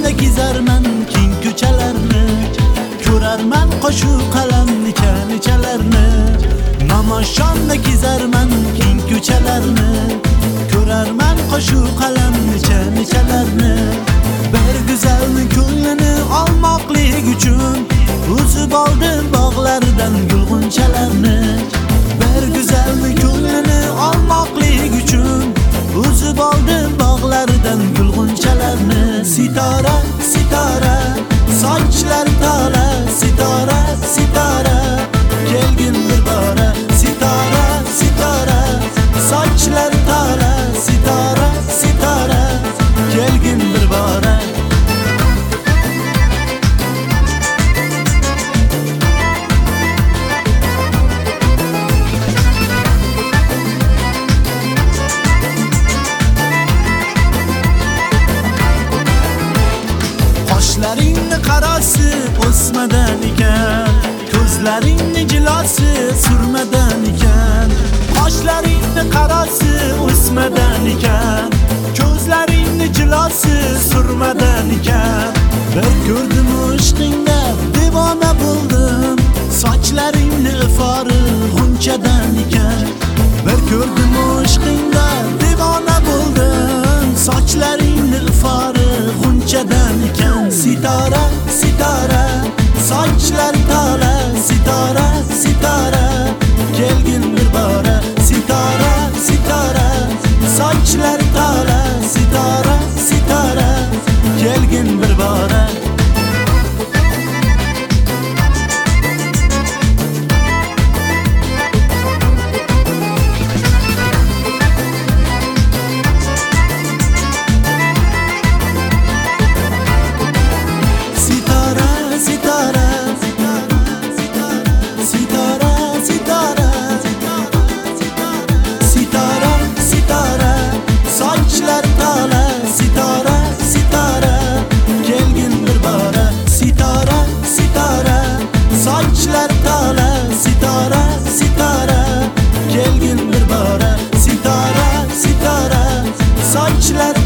Namoshonda kezarman keng ko'chalarni, ko'rarman qo'shuq qalam necha-nechalarni. Namoshonda kezarman keng ko'chalarni, ko'rarman qo'shuq qalam necha-nechalarni. Bir go'zalni ko'nglini olmoqlik uchun o'zib oldim bog'lardan gulg'unchalarni. Bir go'zalni ko'nglini olmoqlik uchun o'zib oldim bog'lardan gulg'unchalarni. Sitora, sitora, sochlar tola, sitora, sitora, kelgin bir bora. Sitora, sitora, sochlar tola, sitora, sitora, kelgin bir bora. Qoshlaringni qarasi o'smadan ekan, ko'zlaringni jilosi surmadan ekan. Qoshlaringni qarasi o'smadan ekan, ko'zlaringni jilosi surmadan ekan. Bir ko'rdim ishqingda devona bo'ldim, sochlaringni ifori g'unchadan ekan. Bir ko'rdim ishqingda devona bo'ldim, sochlaringni ifori g'unchadan ekan. Sitora, sitora, sochlar tola, sitora, sitora, kelgin bir bora. Sitora, sitora, sochlar tola, sitora, sitora, kelgin bir bora. Sochlar tola, sitora, sitora, kelgin bir bora. Sitora, sitora, sochlar